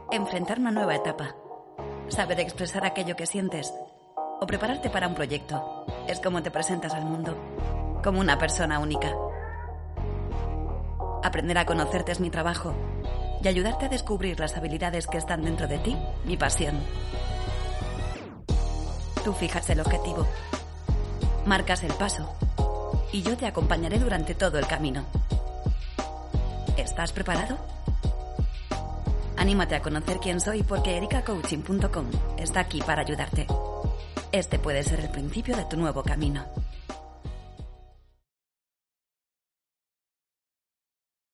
enfrentar una nueva etapa, saber expresar aquello que sientes o prepararte para un proyecto. Es como te presentas al mundo, como una persona única. Aprender a conocerte es mi trabajo y ayudarte a descubrir las habilidades que están dentro de ti, mi pasión. Tú fijas el objetivo, marcas el paso y yo te acompañaré durante todo el camino. ¿Estás preparado? Anímate a conocer quién soy porque ericacoaching.com está aquí para ayudarte. Este puede ser el principio de tu nuevo camino.